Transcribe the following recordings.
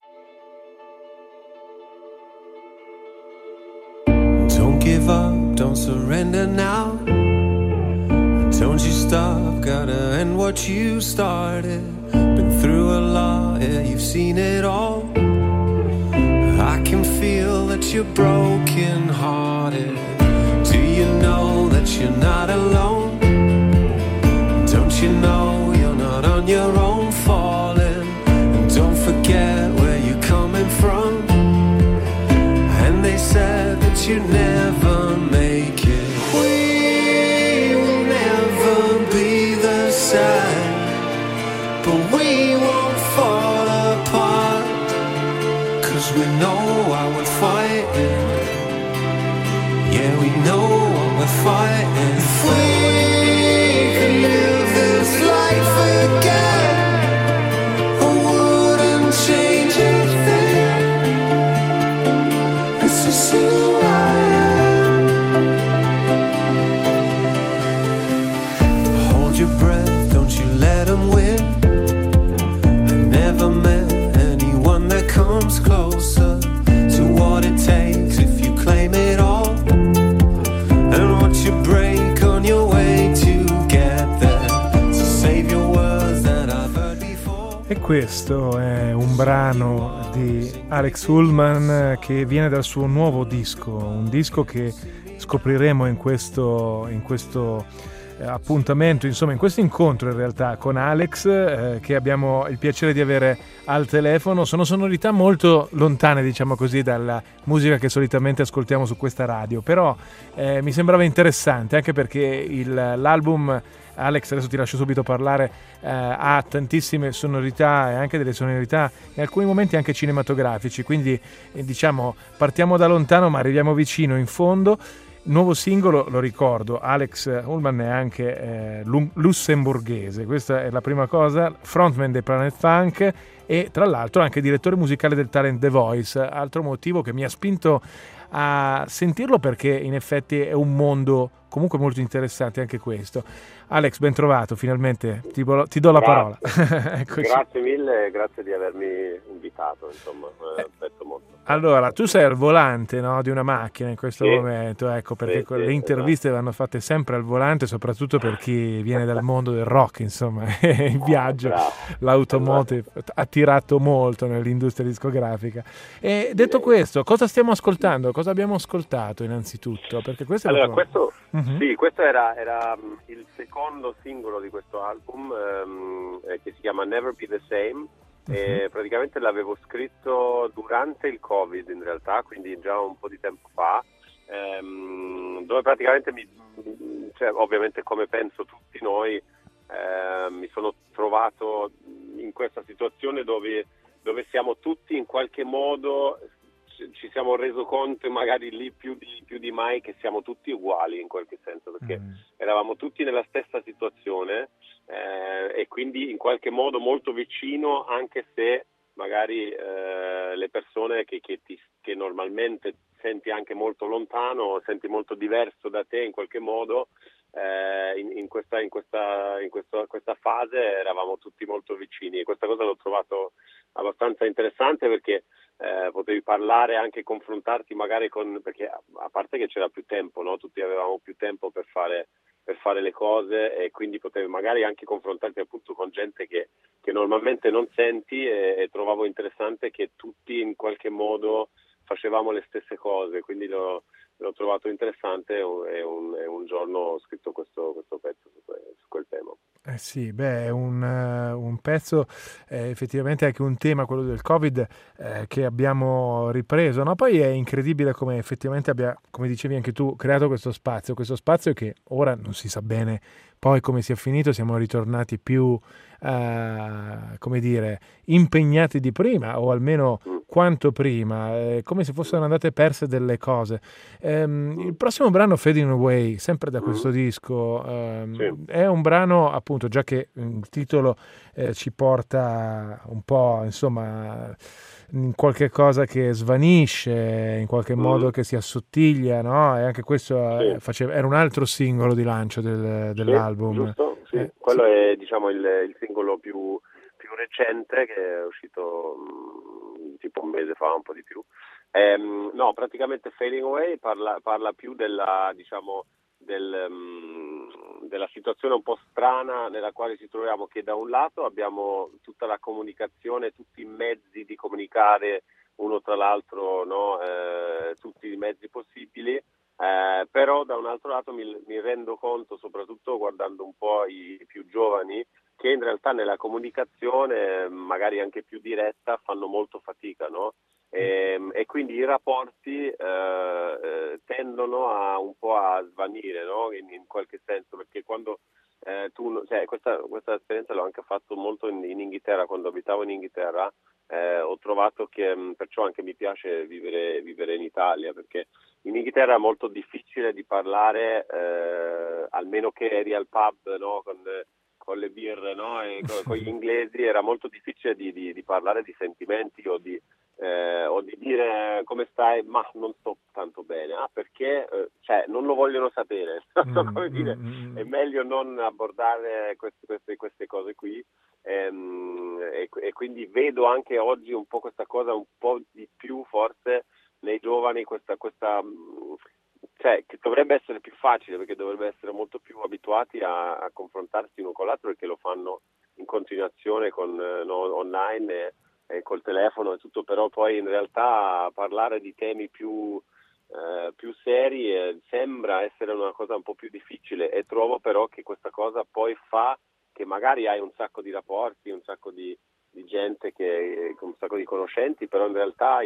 Don't give up, don't surrender now. Don't you stop, gotta end what you started. Been through a lot, yeah, you've seen it all. I can feel that you're broken hearted. Do you know that you're not alone? Don't you know you're not on your own falling? And don't forget where you're coming from. And they said that you never make it. We will never be the same, but we won't fall apart. 'Cause we know why we're fighting. Yeah, we know what we're fighting. If we could live this life again, I wouldn't change a thing. It's just who I am. Hold your breath, don't you let them win. I never met anyone that comes closer to what it takes if you claim it all. And watch you break on your way to get there. So save your words that I've heard before. E questo è un brano di Alex Ullman che viene dal suo nuovo disco, un disco che scopriremo in questo appuntamento, insomma in questo incontro in realtà con Alex, che abbiamo il piacere di avere al telefono. Sono sonorità molto lontane, diciamo così, dalla musica che solitamente ascoltiamo su questa radio, però mi sembrava interessante anche perché l'album, Alex, adesso ti lascio subito parlare, ha tantissime sonorità e anche delle sonorità in alcuni momenti anche cinematografici, quindi diciamo partiamo da lontano ma arriviamo vicino in fondo. Nuovo singolo, lo ricordo, Alex Ullman è anche lussemburghese, questa è la prima cosa, frontman dei Planet Funk e tra l'altro anche direttore musicale del talent The Voice, altro motivo che mi ha spinto a sentirlo perché in effetti è un mondo comunque molto interessante anche questo. Alex, ben trovato, finalmente ti do la parola. Grazie mille, grazie di avermi invitato, insomma, aspetto molto. Allora, tu sei al volante, no, di una macchina in questo momento, ecco, perché le interviste vanno fatte sempre al volante, soprattutto per chi viene dal mondo del rock, insomma, il viaggio, l'automotive ha tirato molto nell'industria discografica. E detto questo, cosa stiamo ascoltando? Cosa abbiamo ascoltato innanzitutto? Perché questo allora, questo era il secondo singolo di questo album, che si chiama Never Be the Same. E praticamente l'avevo scritto durante il Covid in realtà, quindi già un po' di tempo fa, dove praticamente ovviamente come penso tutti noi, mi sono trovato in questa situazione dove siamo tutti in qualche modo, ci siamo reso conto magari lì più di mai che siamo tutti uguali in qualche senso, perché eravamo tutti nella stessa situazione, e quindi in qualche modo molto vicino, anche se magari le persone che normalmente senti anche molto lontano, senti molto diverso da te in qualche modo, in questa fase eravamo tutti molto vicini, e questa cosa l'ho trovato abbastanza interessante perché potevi parlare, anche confrontarti magari perché a parte che c'era più tempo, no? Tutti avevamo più tempo per fare le cose, e quindi potevi magari anche confrontarti appunto con gente che normalmente non senti, e trovavo interessante che tutti in qualche modo facevamo le stesse cose, quindi l'ho trovato interessante, e un giorno ho scritto questo pezzo su quel tema. Sì, è un pezzo, effettivamente anche un tema, quello del Covid, che abbiamo ripreso, no? Poi è incredibile come effettivamente abbia, come dicevi anche tu, creato questo spazio che ora non si sa bene poi come sia finito, siamo ritornati più, come dire, impegnati di prima, o almeno quanto prima, come se fossero andate perse delle cose. Il prossimo brano, Fading Away, sempre da questo disco, è un brano appunto, già che il titolo ci porta un po', insomma, in qualche cosa che svanisce, in qualche modo che si assottiglia, no? E anche questo era un altro singolo di lancio dell'album. Giusto, sì. Quello è, diciamo, il singolo più recente, che è uscito tipo un mese fa, un po' di più. No, praticamente Fading Away parla più della, diciamo, della situazione un po' strana nella quale ci troviamo, che da un lato abbiamo tutta la comunicazione, tutti i mezzi di comunicare uno tra l'altro, no? Tutti i mezzi possibili, però da un altro lato mi rendo conto, soprattutto guardando un po' i più giovani, che in realtà nella comunicazione, magari anche più diretta, fanno molto fatica, no? E quindi i rapporti tendono un po' a svanire, no? In qualche senso, perché quando questa esperienza l'ho anche fatto molto in Inghilterra, quando abitavo in Inghilterra. Ho trovato che perciò anche mi piace vivere in Italia, perché in Inghilterra è molto difficile di parlare, almeno che eri al pub, no? Con le birre, no? E con gli inglesi era molto difficile di parlare di sentimenti o di dire come stai, ma non sto tanto bene, perché non lo vogliono sapere, non so come dire, è meglio non abbordare queste cose qui. E quindi vedo anche oggi un po' questa cosa un po' di più forse nei giovani, questa che dovrebbe essere più facile, perché dovrebbe essere molto più abituati a confrontarsi uno con l'altro, perché lo fanno in continuazione online e col telefono e tutto, però poi in realtà parlare di temi più seri sembra essere una cosa un po' più difficile, e trovo però che questa cosa poi fa che magari hai un sacco di rapporti, un sacco di gente, un sacco di conoscenti, però in realtà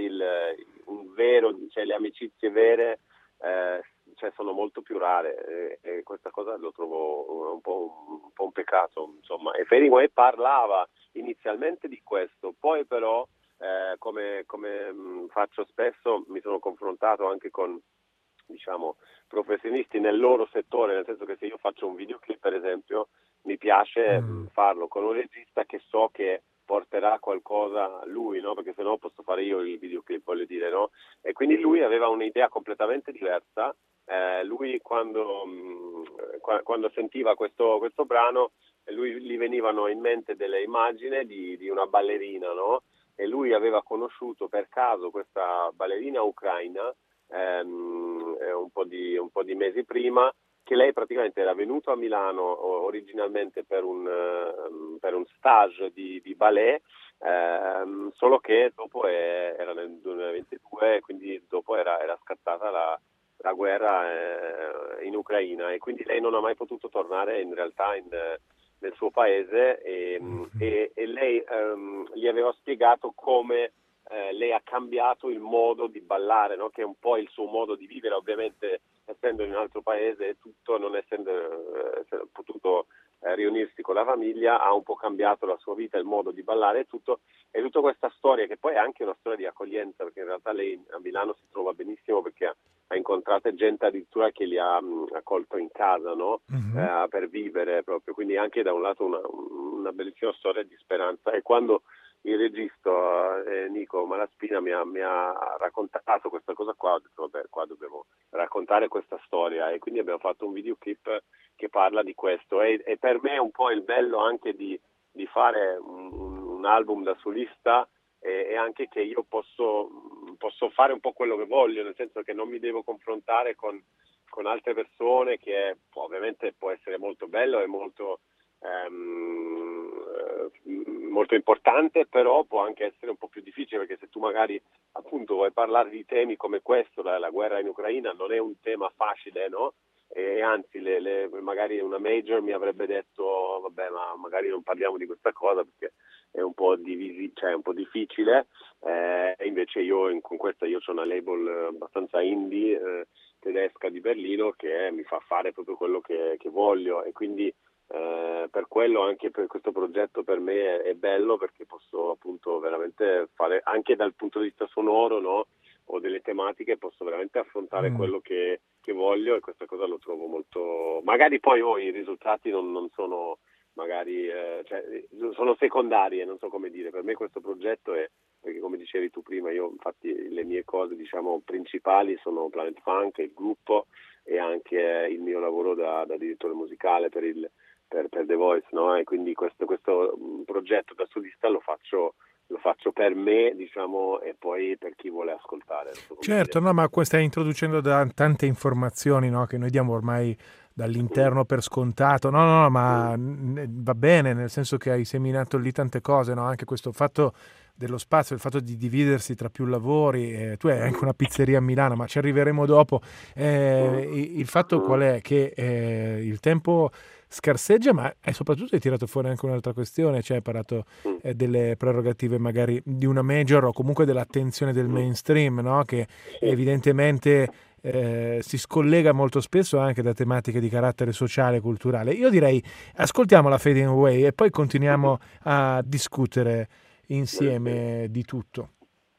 le amicizie vere sono molto più rare, e questa cosa lo trovo un po' un peccato, insomma. E Fading Away parlava inizialmente di questo, poi però come faccio spesso, mi sono confrontato anche con, diciamo, professionisti nel loro settore, nel senso che se io faccio un videoclip, per esempio, mi piace farlo con un regista che so che porterà qualcosa a lui, no? Perché sennò posso fare io il videoclip, voglio dire, no? E quindi lui aveva un'idea completamente diversa. Lui quando sentiva questo brano, gli venivano in mente delle immagini di una ballerina, no? E lui aveva conosciuto per caso questa ballerina ucraina un po' di mesi prima, che lei praticamente era venuta a Milano originalmente per un stage di ballet, solo che dopo era nel 2022, quindi dopo era scattata la guerra in Ucraina, e quindi lei non ha mai potuto tornare in realtà nel suo paese, e lei gli aveva spiegato come lei ha cambiato il modo di ballare, no? Che è un po' il suo modo di vivere, ovviamente essendo in un altro paese e tutto, non essendo potuto riunirsi con la famiglia, ha un po' cambiato la sua vita, il modo di ballare e tutto. E tutta questa storia, che poi è anche una storia di accoglienza, perché in realtà lei a Milano si trova benissimo, perché ha incontrato gente addirittura che li ha accolto in casa, no? Per vivere proprio, quindi anche da un lato una bellissima storia di speranza. E quando il regista Nico Malaspina mi ha raccontato questa cosa qua, ho detto vabbè, qua dobbiamo raccontare questa storia, e quindi abbiamo fatto un videoclip che parla di questo, e per me è un po' il bello anche di fare un album da solista, e anche che io posso fare un po' quello che voglio, nel senso che non mi devo confrontare con altre persone, che ovviamente può essere molto bello e molto importante, però può anche essere un po' più difficile, perché se tu magari appunto vuoi parlare di temi come questo, la guerra in Ucraina non è un tema facile, no? E anzi magari una major mi avrebbe detto vabbè, ma magari non parliamo di questa cosa perché è un po' un po' difficile, e invece con questa io ho una label abbastanza indie tedesca di Berlino, che mi fa fare proprio quello che voglio, e quindi per quello anche per questo progetto per me è bello, perché posso appunto veramente fare anche dal punto di vista sonoro, no? O delle tematiche, posso veramente affrontare quello che voglio, e questa cosa lo trovo molto, magari poi i risultati non sono magari sono secondarie, non so come dire. Per me questo progetto è, perché come dicevi tu prima, io infatti le mie cose diciamo principali sono Planet Funk, il gruppo, e anche il mio lavoro da direttore musicale per The Voice, no? E quindi questo progetto da solista lo faccio lo faccio per me, diciamo, e poi per chi vuole ascoltare. Certo, no, ma stai introducendo tante informazioni, no, che noi diamo ormai dall'interno per scontato. No, ma va bene, nel senso che hai seminato lì tante cose, no? Anche questo fatto dello spazio, il fatto di dividersi tra più lavori. Tu hai anche una pizzeria a Milano, ma ci arriveremo dopo. Il fatto qual è? Che il tempo scarseggia, ma soprattutto hai tirato fuori anche un'altra questione, cioè hai parlato delle prerogative magari di una major o comunque dell'attenzione del mainstream, no? Che evidentemente si scollega molto spesso anche da tematiche di carattere sociale e culturale. Io direi ascoltiamo la Fading Away e poi continuiamo a discutere insieme di tutto.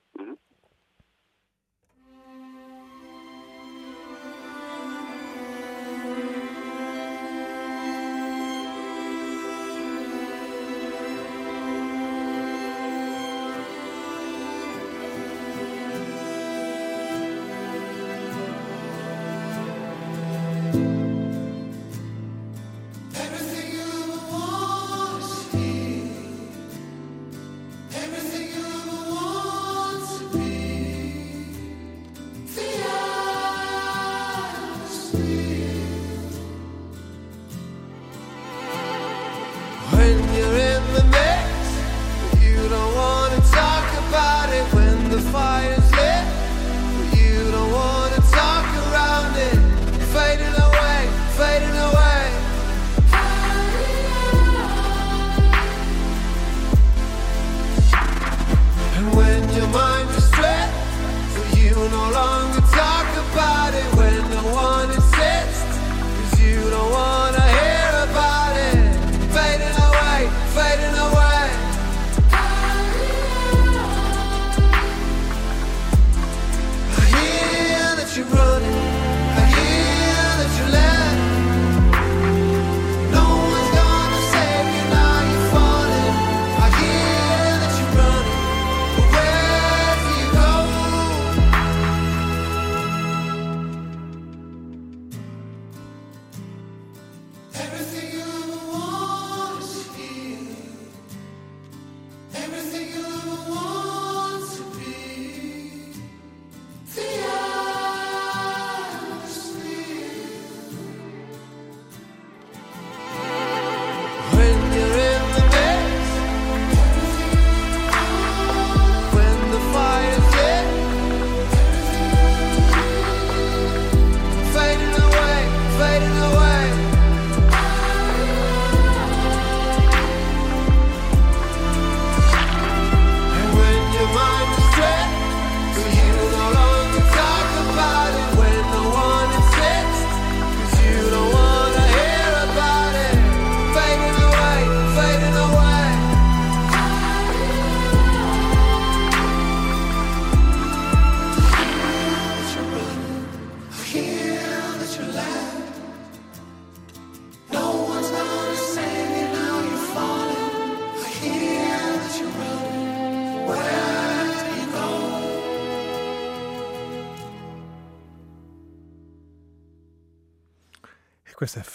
Questo è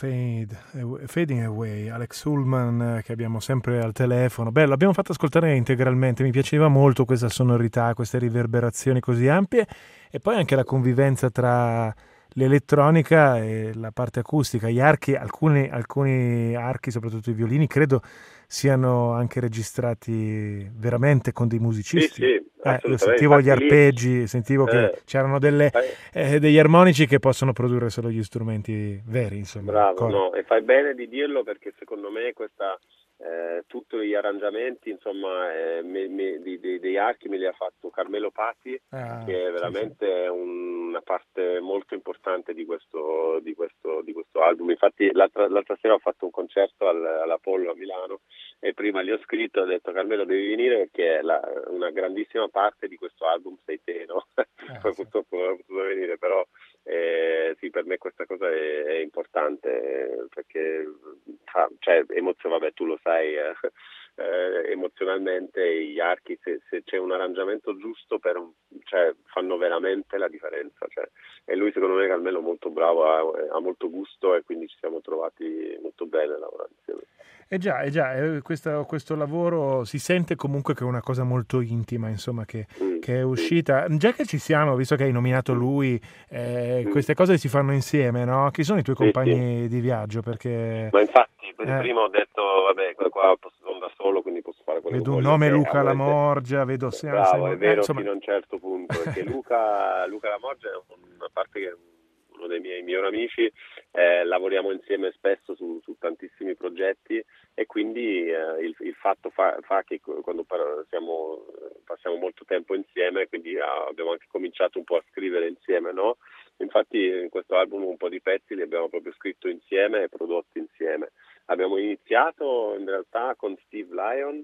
Fading Away, Alex Ullman, che abbiamo sempre al telefono. Bello, l'abbiamo fatto ascoltare integralmente, mi piaceva molto questa sonorità, queste riverberazioni così ampie e poi anche la convivenza tra l'elettronica e la parte acustica. Gli archi, alcuni archi, soprattutto i violini, credo siano anche registrati veramente con dei musicisti. Sì, io sentivo gli arpeggi, sentivo che c'erano degli armonici che possono produrre solo gli strumenti veri, insomma. Bravo, no, e fai bene di dirlo perché secondo me tutti gli arrangiamenti, insomma, dei archi me li ha fatto Carmelo Patti, che è veramente una parte molto importante di questo album. Infatti l'altra sera ho fatto un concerto all'Apollo a Milano e prima gli ho scritto, ho detto Carmelo devi venire perché una grandissima parte di questo album sei te, no? Poi purtroppo non ho potuto venire, però sì, per me questa cosa è importante perché emoziona, vabbè, tu lo sai, emozionalmente gli archi, se c'è un arrangiamento giusto cioè, fanno veramente la differenza, cioè. E lui secondo me Carmelo è molto bravo, ha molto gusto, e quindi ci siamo trovati molto bene a lavorare insieme. Questo lavoro si sente comunque che è una cosa molto intima, insomma, che è uscita. Già che ci siamo, visto che hai nominato lui, queste cose si fanno insieme, no? Chi sono i tuoi compagni di viaggio? Perché ma infatti prima ho detto, vabbè, qua sono da solo, quindi posso fare quello vedo che un voglio. nome, Luca Lamorgia, vedo bravo, è vero, fino a un certo punto, perché Luca Lamorgia è a parte che è uno dei miei migliori amici, lavoriamo insieme spesso su tantissimi progetti, e quindi il fatto fa che quando passiamo molto tempo insieme, quindi abbiamo anche cominciato un po' a scrivere insieme, no? Infatti in questo album un po' di pezzi li abbiamo proprio scritto insieme e prodotti insieme. Abbiamo iniziato in realtà con Steve Lyon,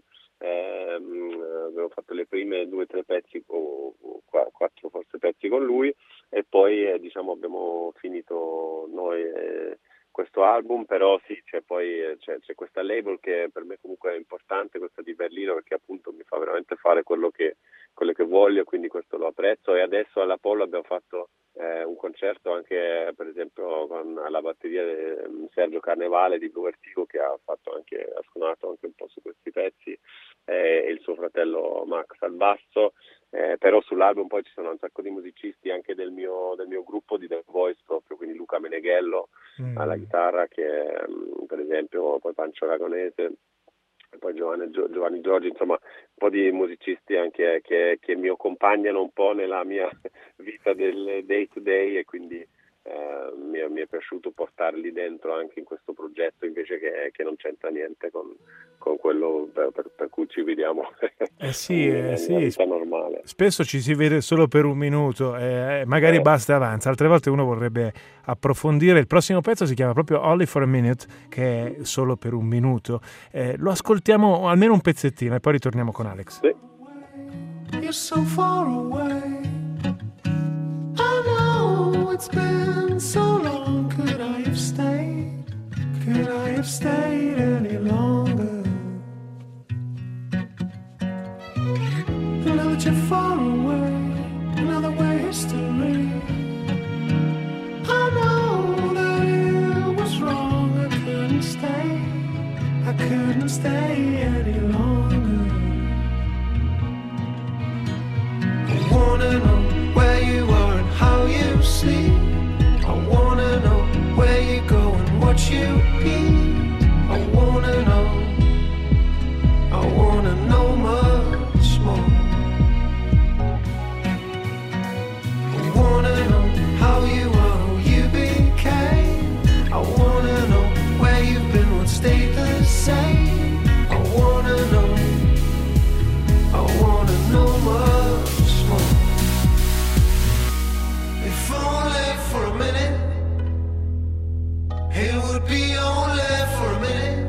abbiamo fatto le prime 2 o 3 pezzi o 4 forse pezzi con lui, e poi abbiamo finito noi questo album. Però sì, c'è questa label che per me comunque è importante, questa di Berlino, perché appunto mi fa veramente fare quello che voglio, quindi questo lo apprezzo. E adesso all'Apollo abbiamo fatto un concerto anche per esempio con la batteria Sergio Carnevale di Blue Vertigo, che ha suonato anche un po' su questi pezzi, e il suo fratello Max al basso. Però sull'album poi ci sono un sacco di musicisti anche del mio gruppo di The Voice proprio, quindi Luca Meneghello alla chitarra, che per esempio, poi Pancio Aragonese, e poi Giovanni Giorgi, insomma un po' di musicisti anche che mi accompagnano un po' nella mia vita del day to day, e quindi mi è piaciuto portarli dentro anche in questo progetto, invece che non c'entra niente con quello per cui ci vediamo nella vita normale. Spesso ci si vede solo per un minuto, magari basta e avanza, altre volte uno vorrebbe approfondire. Il prossimo pezzo si chiama proprio Only for a Minute, che è solo per un minuto. Lo ascoltiamo almeno un pezzettino e poi ritorniamo con Alex. Sì. You're so far away. I know it's been so long. Could I have stayed? Could I have stayed any longer? I know that you're far away. Another way history. I know that it was wrong. I couldn't stay. I couldn't stay any longer. I wanna know where you are and how you sleep. I wanna know where you go and what you eat. I wanna know much more. I wanna know how you are, who you became. I wanna know where you've been, what stayed the same. I wanna know much more. If only for a minute, it would be only for a minute,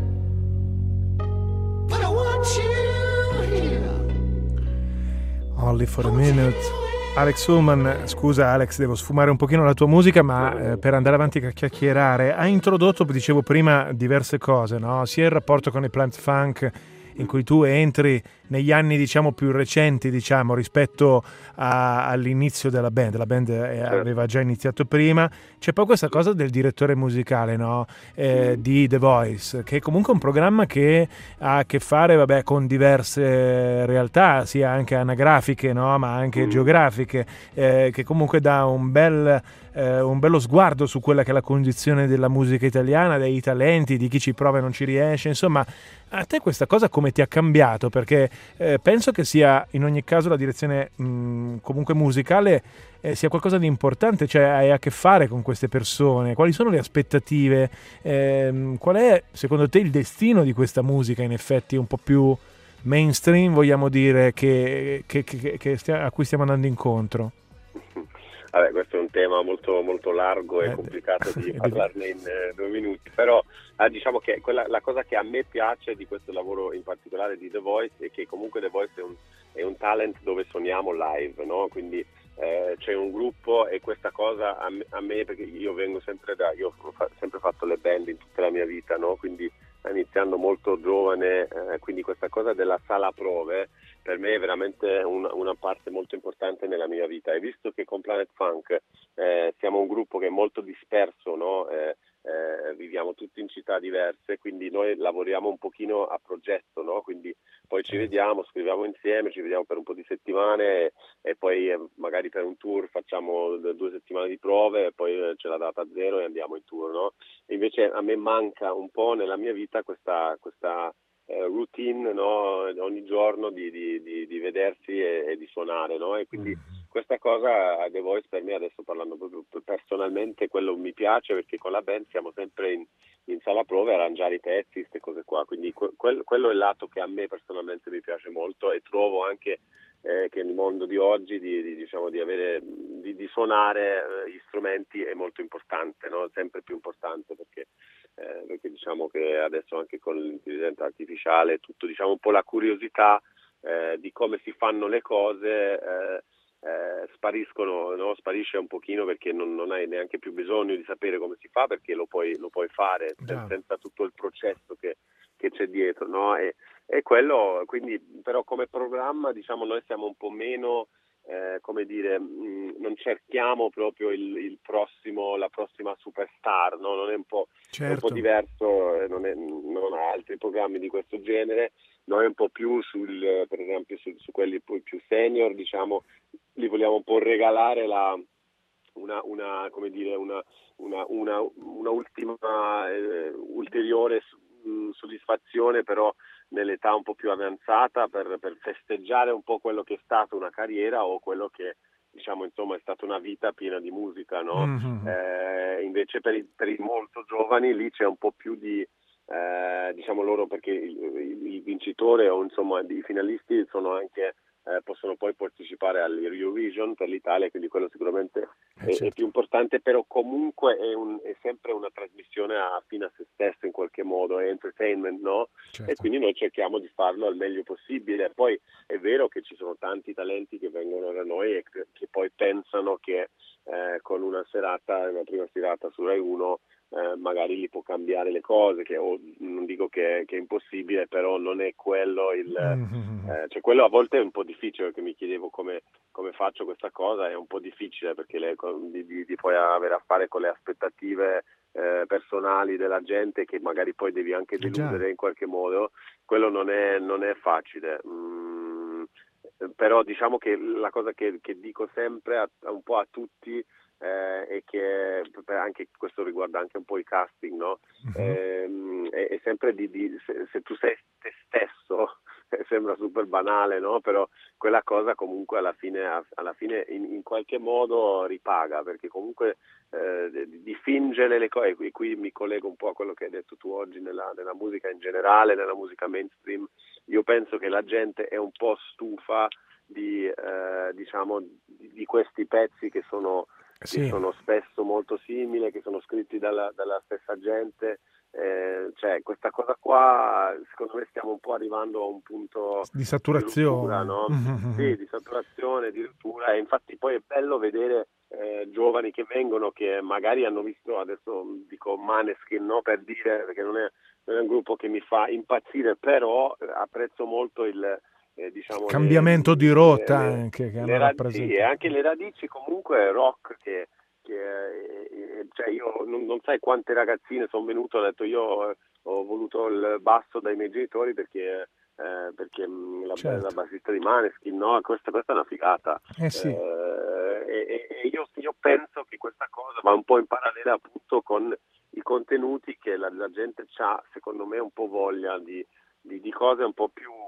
but I want you here. Only for a Minute. Alex Ullman, scusa Alex, devo sfumare un pochino la tua musica, ma per andare avanti a chiacchierare, hai introdotto, dicevo prima, diverse cose, no? Sia il rapporto con i Plant Funk, in cui tu entri negli anni diciamo più recenti rispetto all'inizio della band. La band aveva già iniziato prima. C'è poi questa cosa del direttore musicale, no? Di The Voice, che è comunque un programma che ha a che fare con diverse realtà, sia anche anagrafiche, no? Ma anche geografiche, che comunque dà un bello sguardo su quella che è la condizione della musica italiana, dei talenti, di chi ci prova e non ci riesce. Insomma, a te questa cosa come ti ha cambiato? Perché penso che sia in ogni caso la direzione comunque musicale sia qualcosa di importante, cioè hai a che fare con queste persone. Quali sono le aspettative? Qual è secondo te il destino di questa musica, in effetti un po' più mainstream, vogliamo dire, a cui stiamo andando incontro? Vabbè, questo è un tema molto, molto largo e complicato di parlarne in 2 minuti, però diciamo che la cosa che a me piace di questo lavoro in particolare di The Voice è che comunque The Voice è un talent dove suoniamo live, no? Quindi c'è un gruppo, e questa cosa a me perché io vengo sempre io ho sempre fatto le band in tutta la mia vita, no? Quindi iniziando molto giovane, quindi questa cosa della sala prove per me è veramente una parte molto importante nella mia vita, e visto che con Planet Funk siamo un gruppo che è molto disperso, no? Viviamo tutti in città diverse, quindi noi lavoriamo un pochino a progetto, no? Quindi poi ci vediamo, scriviamo insieme, ci vediamo per un po' di settimane e poi magari per un tour facciamo 2 settimane di prove e poi c'è la data zero e andiamo in tour, no? E invece a me manca un po' nella mia vita questa routine, no? Ogni giorno di vedersi e di suonare, no? E quindi questa cosa The Voice per me, adesso parlando proprio personalmente, quello mi piace, perché con la band siamo sempre in sala prove a arrangiare i pezzi, queste cose qua, quindi quello è il lato che a me personalmente mi piace molto, e trovo anche che nel mondo di oggi di suonare gli strumenti è molto importante, no? Sempre più importante, perché diciamo che adesso anche con l'intelligenza artificiale tutto, diciamo, un po' la curiosità di come si fanno le cose spariscono, no? Sparisce un pochino, perché non hai neanche più bisogno di sapere come si fa, perché lo puoi fare senza tutto il processo che c'è dietro, no? E quello, quindi, però come programma, diciamo, noi siamo un po' meno, come dire, non cerchiamo proprio la prossima superstar, no? Non è un po', certo. È un po' diverso, non ha altri programmi di questo genere. Noi un po' più per esempio su quelli poi più senior, diciamo, li vogliamo un po' regalare una ultima ulteriore soddisfazione, però nell'età un po' più avanzata, per festeggiare un po' quello che è stato una carriera, o quello che, diciamo, insomma, è stata una vita piena di musica, no? Invece per i molto giovani lì c'è un po' più di diciamo loro, perché il vincitore o insomma i finalisti sono anche possono poi partecipare all'Eurovision per l'Italia, quindi quello sicuramente è più importante, però comunque è sempre una trasmissione fine a se stesso, in qualche modo, è entertainment, no? Certo. E quindi noi cerchiamo di farlo al meglio possibile. Poi è vero che ci sono tanti talenti che vengono da noi e che poi pensano che con una prima serata su Rai 1 magari gli può cambiare le cose, non dico che è impossibile, però non è quello cioè quello a volte è un po' difficile, perché mi chiedevo come faccio questa cosa, è un po' difficile, perché di poi avere a fare con le aspettative personali della gente, che magari poi devi anche deludere in qualche modo. Quello non è facile. Però diciamo che la cosa che dico sempre un po' a tutti e che anche questo riguarda anche un po' i casting, no? È sempre se tu sei te stesso, sembra super banale, no? Però quella cosa comunque alla fine in qualche modo ripaga, perché comunque di fingere le cose, e qui mi collego un po' a quello che hai detto tu oggi nella musica in generale, nella musica mainstream. Io penso che la gente è un po' stufa di questi pezzi che sono spesso molto simili, che sono scritti dalla stessa gente. Cioè questa cosa qua, secondo me stiamo un po' arrivando a un punto di saturazione, di rottura, no? Sì, di saturazione, di rottura, e infatti poi è bello vedere giovani che vengono, che magari hanno visto, adesso dico Maneskin, no, per dire, perché non è un gruppo che mi fa impazzire, però apprezzo molto diciamo cambiamento di rotta anche che hanno rappresentato. Sì, e anche le radici comunque rock che cioè io non sai quante ragazzine sono venute, ho detto io ho voluto il basso dai miei genitori perché la bassista di Maneskin, no? Questa è una figata. Sì. E io penso che questa cosa va un po' in parallelo appunto con i contenuti che la gente ha, secondo me, un po' voglia di cose un po'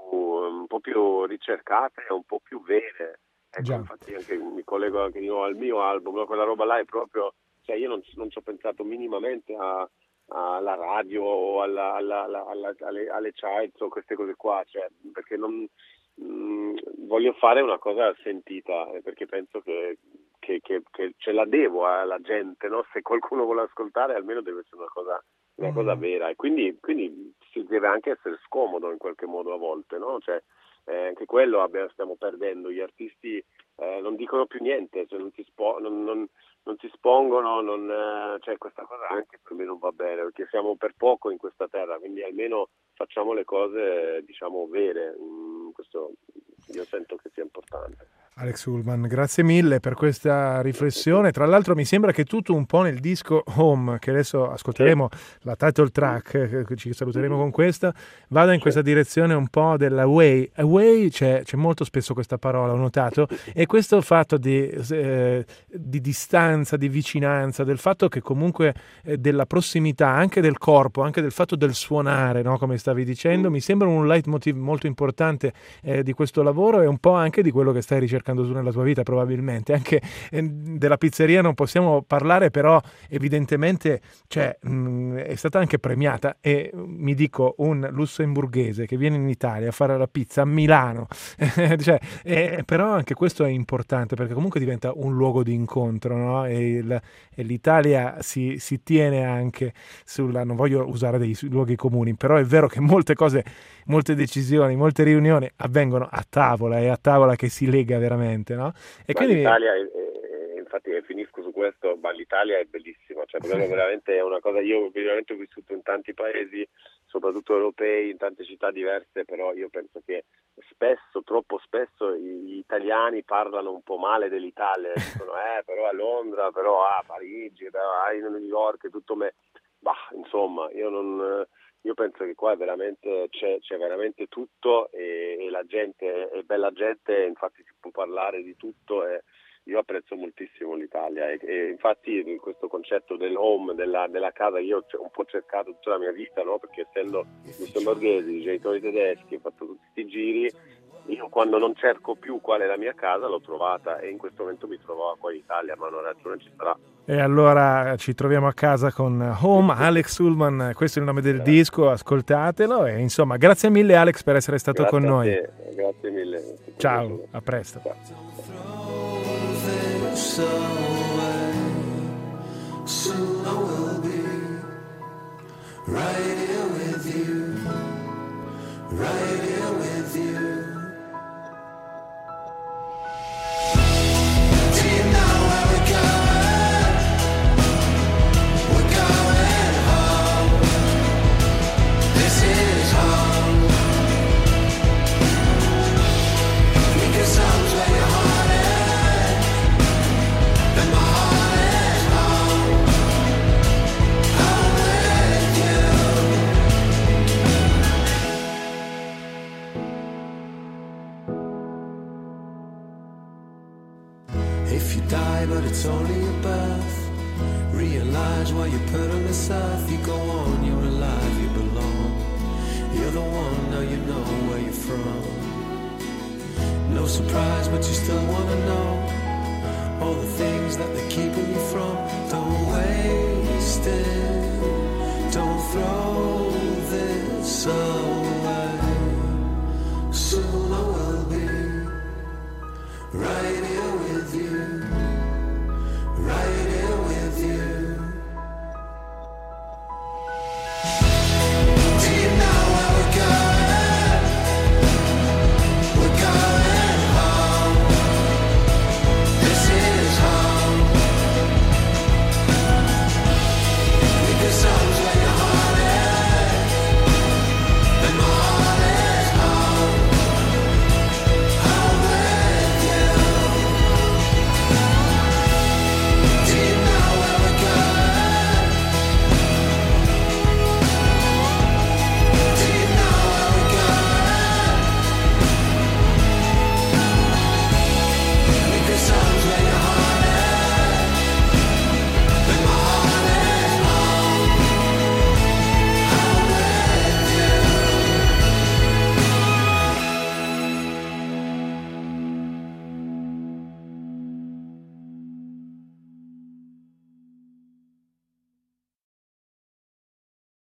più ricercate e un po' più vere. Ecco, infatti anche mi collego anche io al mio album, quella roba là è proprio, cioè io non ci ho pensato minimamente alla radio o alle charts o queste cose qua, cioè, perché non voglio fare una cosa sentita, perché penso che ce la devo alla gente, no? Se qualcuno vuole ascoltare, almeno deve essere una cosa vera, e quindi si deve anche essere scomodo in qualche modo a volte, no? Cioè, anche quello stiamo perdendo, gli artisti non dicono più niente, cioè non si espongono, cioè questa cosa anche per me non va bene, perché siamo per poco in questa terra, quindi almeno facciamo le cose, diciamo, vere. Questo io sento che sia importante. Alex Ullman, grazie mille per questa riflessione. Tra l'altro mi sembra che tutto un po' nel disco Home, che adesso ascolteremo, la title track, ci saluteremo con questa, vada in questa direzione un po' della way. Away c'è molto spesso questa parola, ho notato, e questo fatto di distanza, di vicinanza, del fatto che comunque della prossimità, anche del corpo, anche del fatto del suonare, no? Come stavi dicendo, mi sembra un leitmotiv molto importante di questo lavoro e un po' anche di quello che stai ricercando su nella tua vita, probabilmente. Anche della pizzeria non possiamo parlare, però evidentemente è stata anche premiata, e mi dico un lussemburghese che viene in Italia a fare la pizza a Milano però anche questo è importante, perché comunque diventa un luogo di incontro, no? E l'Italia si tiene anche sulla, non voglio usare dei luoghi comuni, però è vero che molte cose, molte decisioni, molte riunioni avvengono a tavola, è a tavola che si lega veramente, no? E quindi l'Italia infatti finisco su questo, ma l'Italia è bellissima, cioè veramente è una cosa, io veramente ho vissuto in tanti paesi, soprattutto europei, in tante città diverse, però io penso che troppo spesso gli italiani parlano un po' male dell'Italia, dicono però a Londra, però a Parigi, però a New York, tutto insomma, io penso che qua veramente c'è veramente tutto, e la gente è bella gente, infatti si può parlare di tutto, e io apprezzo moltissimo l'Italia, e infatti questo concetto del home, della casa, io ho un po' cercato tutta la mia vita, no? Perché essendo lussemburghesi, genitori tedeschi, ho fatto tutti questi giri, io quando non cerco più qual è la mia casa l'ho trovata, e in questo momento mi trovo qua in Italia, ma una ragione ci sarà. E allora ci troviamo a casa con Home, Alex Ullman, questo è il nome del disco, ascoltatelo, e insomma grazie mille Alex per essere stato con noi. Grazie mille. Ciao, a presto. If you die, but it's only a birth, realize why you put on this earth. You go on, you're alive, you belong. You're the one, now you know where you're from. No surprise, but you still wanna know all the things that they're keeping you from. Don't waste it, don't throw this away.